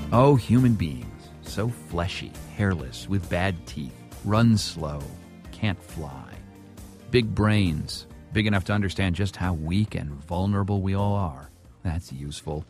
Oh, human beings, so fleshy, hairless, with bad teeth, run slow, can't fly. Big brains, big enough to understand just how weak and vulnerable we all are. That's useful.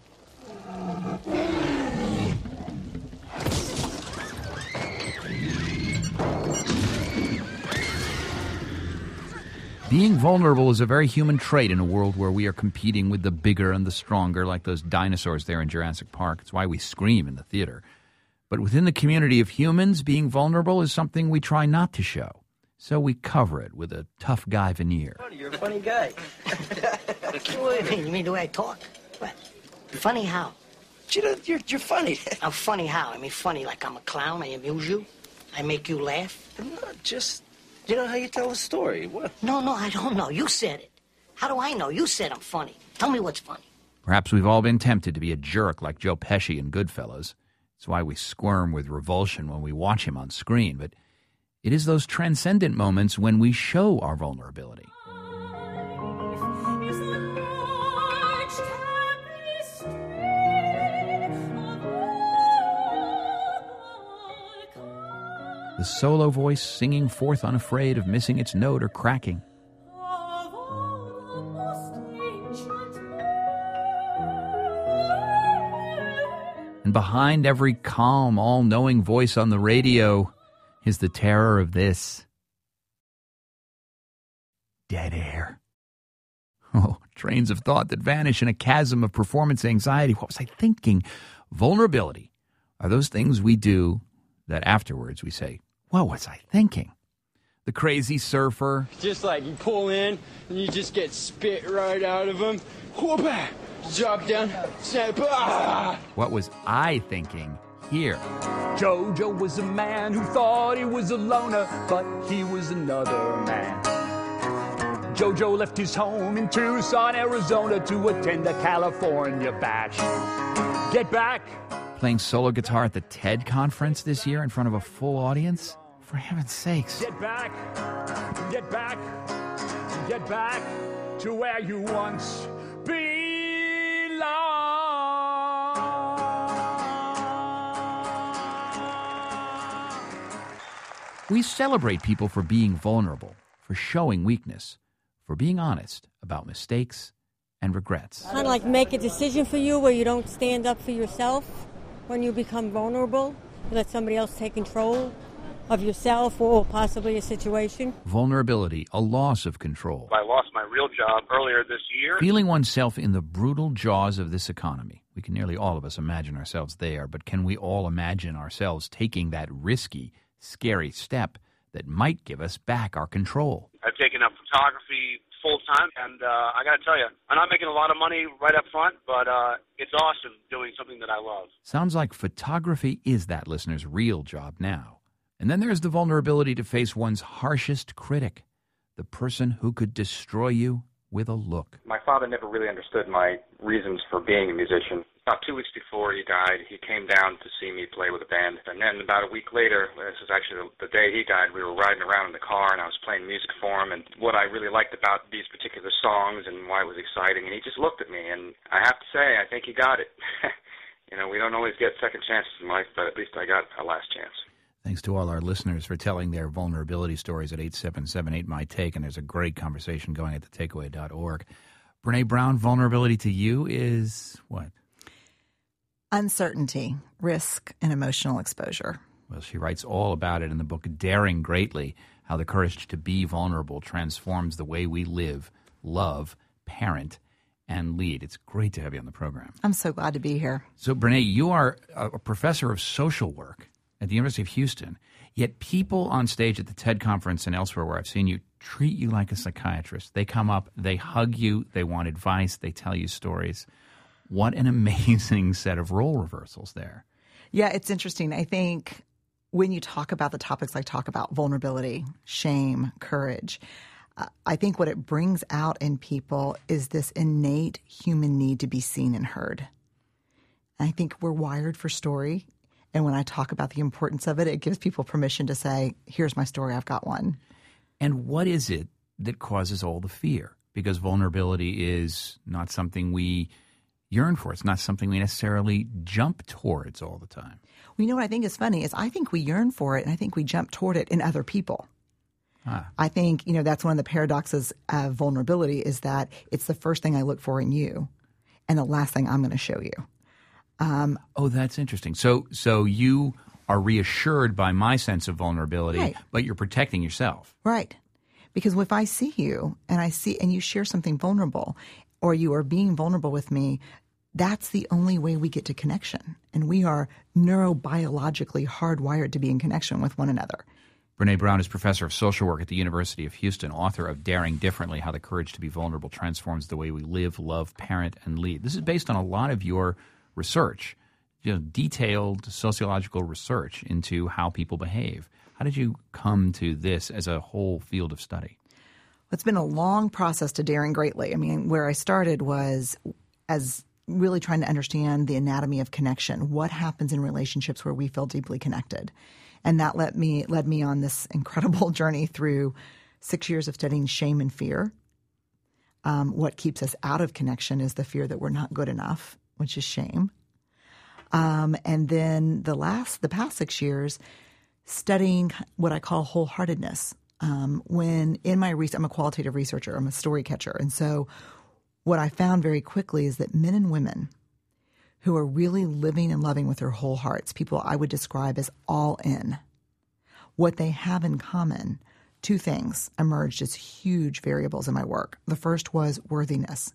Being vulnerable is a very human trait in a world where we are competing with the bigger and the stronger, like those dinosaurs there in Jurassic Park. It's why we scream in the theater. But within the community of humans, being vulnerable is something we try not to show. So we cover it with a tough guy veneer. You're a funny guy. What do you mean? You mean the way I talk? What? Funny how? You're funny. I'm funny how? I mean funny like I'm a clown, I amuse you, I make you laugh? Not just, how you tell a story. What? No, I don't know. You said it. How do I know? You said I'm funny. Tell me what's funny. Perhaps we've all been tempted to be a jerk like Joe Pesci in Goodfellas. It's why we squirm with revulsion when we watch him on screen. But it is those transcendent moments when we show our vulnerability. The solo voice singing forth unafraid of missing its note or cracking. And behind every calm, all-knowing voice on the radio is the terror of this. Dead air. Oh, trains of thought that vanish in a chasm of performance anxiety. What was I thinking? Vulnerability are those things we do that afterwards we say, what was I thinking? The crazy surfer. Just like you pull in and you just get spit right out of him. Whoop-ah! Drop down, snap. Ah! What was I thinking here? Jojo was a man who thought he was a loner, but he was another man. Jojo left his home in Tucson, Arizona to attend the California Bash. Get back! Playing solo guitar at the TED conference this year in front of a full audience? For heaven's sakes. Get back! Get back! Get back to where you once belonged. We celebrate people for being vulnerable, for showing weakness, for being honest about mistakes and regrets. Kind of like make a decision for you where you don't stand up for yourself when you become vulnerable. You let somebody else take control of yourself or possibly a situation. Vulnerability, a loss of control. I lost my real job earlier this year. Feeling oneself in the brutal jaws of this economy. We can nearly all of us imagine ourselves there, but can we all imagine ourselves taking that risky, scary step that might give us back our control? I've taken up photography full-time, and I got to tell you, I'm not making a lot of money right up front, but it's awesome doing something that I love. Sounds like photography is that listener's real job now. And then there's the vulnerability to face one's harshest critic, the person who could destroy you with a look. My father never really understood my reasons for being a musician. About 2 weeks before he died, he came down to see me play with a band. And then about a week later, this was actually the day he died, we were riding around in the car and I was playing music for him and what I really liked about these particular songs and why it was exciting. And he just looked at me and I have to say, I think he got it. We don't always get second chances in life, but at least I got a last chance. Thanks to all our listeners for telling their vulnerability stories at 877-8MY-TAKE, and there's a great conversation going at thetakeaway.org. Brene Brown, vulnerability to you is what? Uncertainty, risk, and emotional exposure. Well, she writes all about it in the book Daring Greatly, how the courage to be vulnerable transforms the way we live, love, parent, and lead. It's great to have you on the program. I'm so glad to be here. So, Brene, you are a professor of social work at the University of Houston, yet people on stage at the TED conference and elsewhere where I've seen you treat you like a psychiatrist. They come up, they hug you, they want advice, they tell you stories. What an amazing set of role reversals there. Yeah, it's interesting. I think when you talk about the topics I talk about, vulnerability, shame, courage, I think what it brings out in people is this innate human need to be seen and heard. I think we're wired for story. And when I talk about the importance of it, it gives people permission to say, here's my story, I've got one. And what is it that causes all the fear? Because vulnerability is not something we yearn for. It's not something we necessarily jump towards all the time. Well, you know what I think is funny is I think we yearn for it, and I think we jump toward it in other people. I think, that's one of the paradoxes of vulnerability is that it's the first thing I look for in you and the last thing I'm going to show you. That's interesting. So you are reassured by my sense of vulnerability, right, but you're protecting yourself. Right. Because if I see you and you share something vulnerable or you are being vulnerable with me, that's the only way we get to connection. And we are neurobiologically hardwired to be in connection with one another. Brene Brown is professor of social work at the University of Houston, author of Daring Differently, How the Courage to be Vulnerable Transforms the Way We Live, Love, Parent, and Lead. This is based on a lot of your research, detailed sociological research into how people behave. How did you come to this as a whole field of study? It's been a long process to daring greatly. I mean, where I started was as really trying to understand the anatomy of connection, what happens in relationships where we feel deeply connected. And that led me on this incredible journey through 6 years of studying shame and fear. What keeps us out of connection is the fear that we're not good enough, which is shame. And then the past 6 years, studying what I call wholeheartedness. When in my research, I'm a qualitative researcher, I'm a story catcher. And so what I found very quickly is that men and women who are really living and loving with their whole hearts, people I would describe as all in, what they have in common, two things emerged as huge variables in my work. The first was worthiness.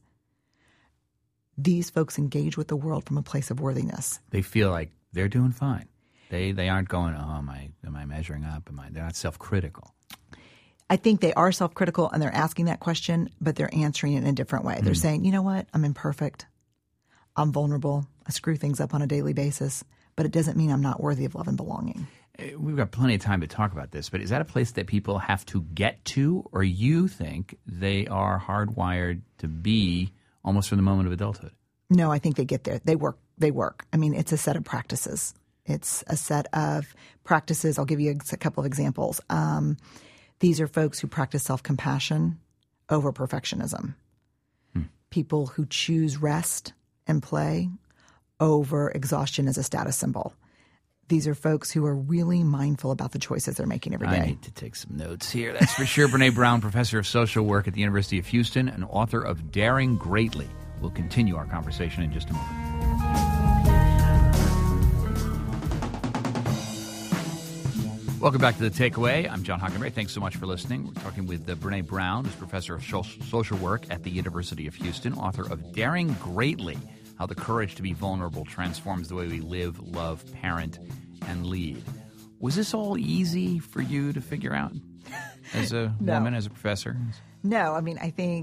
These folks engage with the world from a place of worthiness. They feel like they're doing fine. They aren't going, am I measuring up? They're not self-critical. I think they are self-critical and they're asking that question, but they're answering it in a different way. They're saying, you know what? I'm imperfect. I'm vulnerable. I screw things up on a daily basis, but it doesn't mean I'm not worthy of love and belonging. We've got plenty of time to talk about this, but is that a place that people have to get to, or you think they are hardwired to be almost from the moment of adulthood? No, I think they get there. They work. I mean, it's a set of practices. It's a set of practices. I'll give you a couple of examples. These are folks who practice self-compassion over perfectionism. People who choose rest and play over exhaustion as a status symbol. These are folks who are really mindful about the choices they're making every day. I need to take some notes here. That's for sure. Brene Brown, professor of social work at the University of Houston and author of Daring Greatly. We'll continue our conversation in just a moment. Welcome back to The Takeaway. I'm John Hockenberry. Thanks so much for listening. We're talking with Brene Brown, who's professor of social work at the University of Houston, author of Daring Greatly, How the Courage to be Vulnerable Transforms the Way We Live, Love, Parent, and Lead. Was this all easy for you to figure out as a woman, as a professor? No, I mean,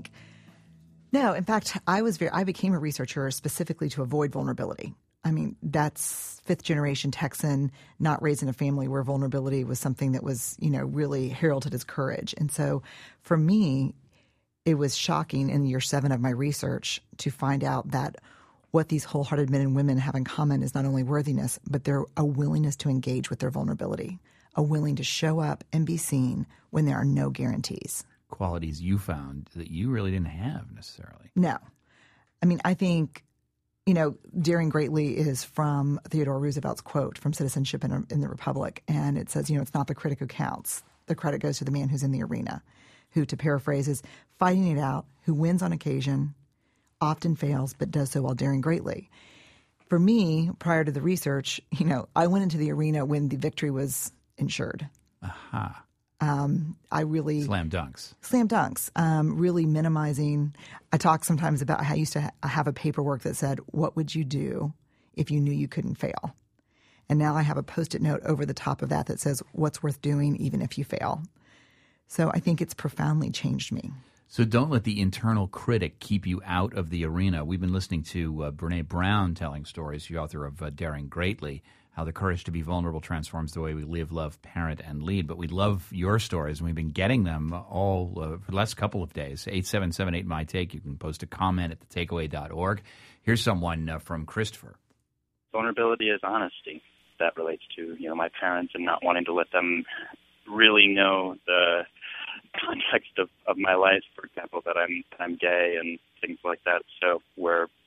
no. In fact, I became a researcher specifically to avoid vulnerability. I mean, that's fifth-generation Texan, not raised in a family where vulnerability was something that was, really heralded as courage. And so for me, it was shocking in year 7 of my research to find out that what these wholehearted men and women have in common is not only worthiness, but they're a willingness to engage with their vulnerability, a willing to show up and be seen when there are no guarantees. Qualities you found that you really didn't have necessarily. No. I mean, I think, Daring Greatly is from Theodore Roosevelt's quote from Citizenship in the Republic. And it says, it's not the critic who counts. The credit goes to the man who's in the arena, who, to paraphrase, is fighting it out, who wins on occasion, often fails, but does so while daring greatly. For me, prior to the research, I went into the arena when the victory was ensured. Aha. I really Slam dunks, really minimizing. I talk sometimes about how I used to have a paperwork that said, what would you do if you knew you couldn't fail? And now I have a Post-it note over the top of that says, what's worth doing even if you fail? So I think it's profoundly changed me. So don't let the internal critic keep you out of the arena. We've been listening to Brene Brown telling stories, the author of Daring Greatly, How the Courage to be Vulnerable Transforms the Way We Live, Love, Parent, and Lead. But we love your stories, and we've been getting them all for the last couple of days. 877-8MY-TAKE. You can post a comment at thetakeaway.org. Here's someone from Christopher. Vulnerability is honesty. That relates to, my parents and not wanting to let them really know the context of my life, for example, that I'm gay and things like that. So where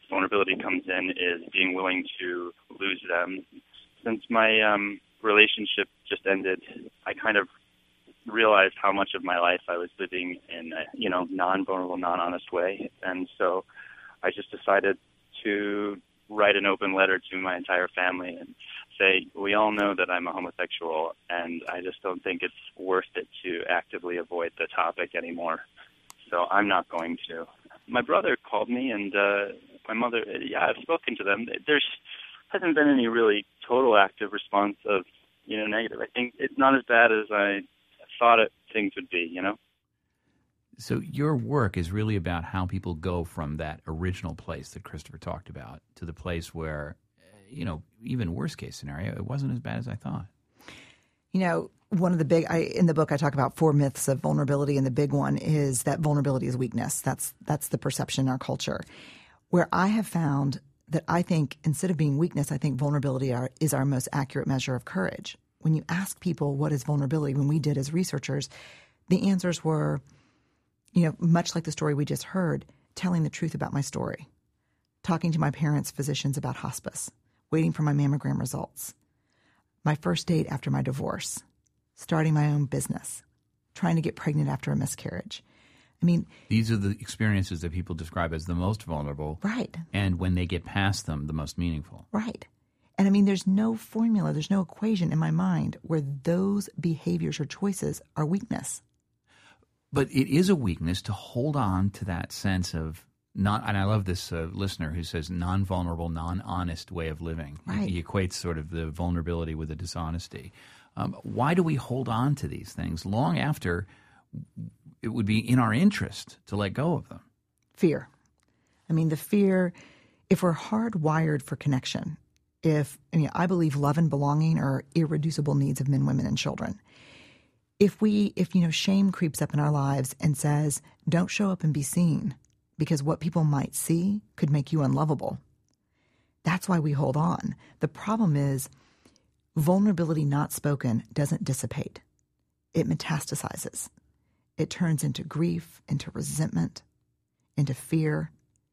vulnerability comes in is being willing to lose them. Since my relationship just ended, I kind of realized how much of my life I was living in a, non-vulnerable, non-honest way. And so I just decided to write an open letter to my entire family and say, we all know that I'm a homosexual, and I just don't think it's worth it to actively avoid the topic anymore. So I'm not going to. My brother called me, and my mother, I've spoken to them. There's hasn't been any really total active response of, negative. I think it's not as bad as I thought things would be, So your work is really about how people go from that original place that Christopher talked about to the place where, even worst case scenario, it wasn't as bad as I thought. One of the in the book I talk about 4 myths of vulnerability, and the big one is that vulnerability is weakness. That's the perception in our culture. Where I have found that I think instead of being weakness, I think vulnerability is our most accurate measure of courage. When you ask people what is vulnerability, when we did as researchers, the answers were, much like the story we just heard, telling the truth about my story, talking to my parents' physicians about hospice, waiting for my mammogram results, my first date after my divorce, starting my own business, trying to get pregnant after a miscarriage. These are the experiences that people describe as the most vulnerable. Right. And when they get past them, the most meaningful. Right. And there's no formula, there's no equation in my mind where those behaviors or choices are weakness. But it is a weakness to hold on to that sense of not, and I love this listener who says non-vulnerable, non-honest way of living. Right. He equates sort of the vulnerability with the dishonesty. Why do we hold on to these things long after it would be in our interest to let go of them? Fear. The fear, if we're hardwired for connection, I believe love and belonging are irreducible needs of men, women, and children. If shame creeps up in our lives and says, don't show up and be seen because what people might see could make you unlovable, that's why we hold on. The problem is vulnerability not spoken doesn't dissipate. It metastasizes. It turns into grief, into resentment, into fear.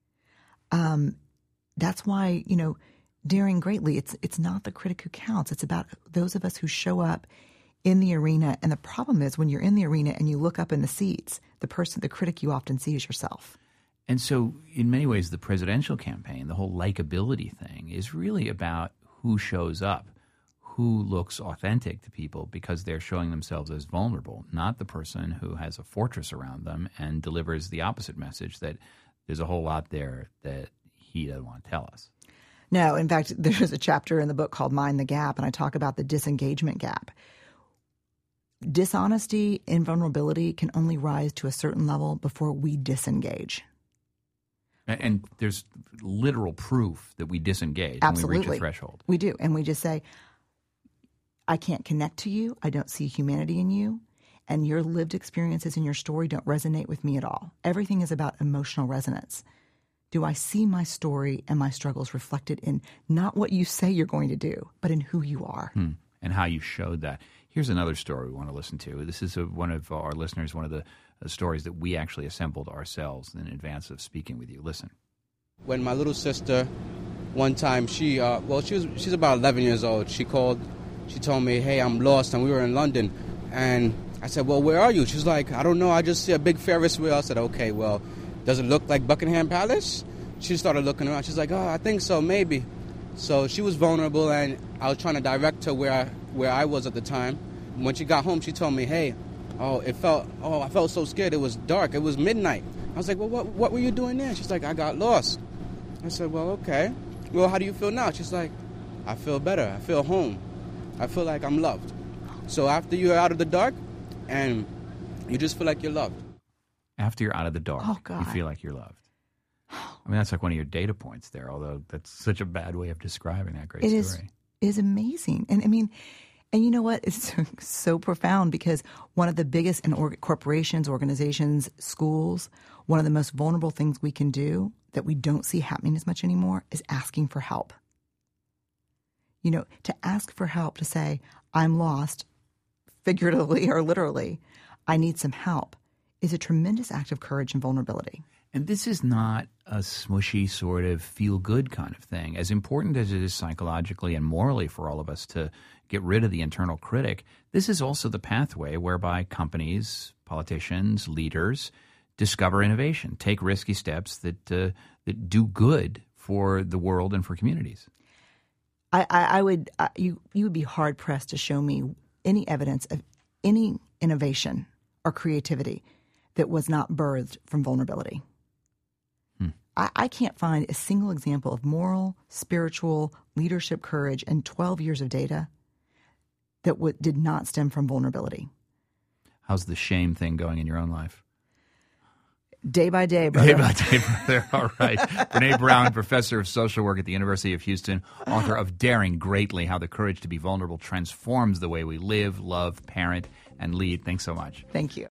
That's why, daring greatly, it's not the critic who counts. It's about those of us who show up in the arena. And the problem is when you're in the arena and you look up in the seats, the critic you often see is yourself. And so in many ways, the presidential campaign, the whole likability thing is really about who shows up, who looks authentic to people because they're showing themselves as vulnerable, not the person who has a fortress around them and delivers the opposite message that there's a whole lot there that he doesn't want to tell us. No, in fact, there's a chapter in the book called Mind the Gap, and I talk about the disengagement gap. Dishonesty and vulnerability can only rise to a certain level before we disengage. And there's literal proof that we disengage Absolutely. when we reach a threshold. We do. And we just say, I can't connect to you. I don't see humanity in you. And your lived experiences and your story don't resonate with me at all. Everything is about emotional resonance. Do I see my story and my struggles reflected in not what you say you're going to do, but in who you are? And how you showed that. Here's another story we want to listen to. This is one of our listeners, one of the stories that we actually assembled ourselves in advance of speaking with you. Listen. When my little sister, one time, she's about 11 years old. She called. She told me, hey, I'm lost, and we were in London. And I said, well, where are you? She's like, I don't know. I just see a big Ferris wheel. I said, okay, well, does it look like Buckingham Palace? She started looking around. She's like, oh, I think so, maybe. So she was vulnerable, and I was trying to direct her where I was at the time. When she got home, she told me, hey, I felt so scared. It was dark. It was midnight. I was like, well, what were you doing there? She's like, I got lost. I said, well, okay. Well, how do you feel now? She's like, I feel better. I feel home. I feel like I'm loved. So after you're out of the dark, and you just feel like you're loved. After you're out of the dark, you feel like you're loved. That's like one of your data points there, although that's such a bad way of describing that great story. It is amazing. And and you know what? It's so profound because one of the biggest in corporations, organizations, schools, one of the most vulnerable things we can do that we don't see happening as much anymore is asking for help. To ask for help, to say, I'm lost, figuratively or literally, I need some help, is a tremendous act of courage and vulnerability. And this is not a smushy sort of feel-good kind of thing. As important as it is psychologically and morally for all of us to get rid of the internal critic, this is also the pathway whereby companies, politicians, leaders discover innovation, take risky steps that do good for the world and for communities. You would be hard pressed to show me any evidence of any innovation or creativity that was not birthed from vulnerability. I can't find a single example of moral, spiritual, leadership courage in 12 years of data that did not stem from vulnerability. How's the shame thing going in your own life? Day by day, brother. Day by day, brother. All right. Brene Brown, professor of social work at the University of Houston, author of Daring Greatly, How the Courage to be Vulnerable Transforms the Way We Live, Love, Parent, and Lead. Thanks so much. Thank you.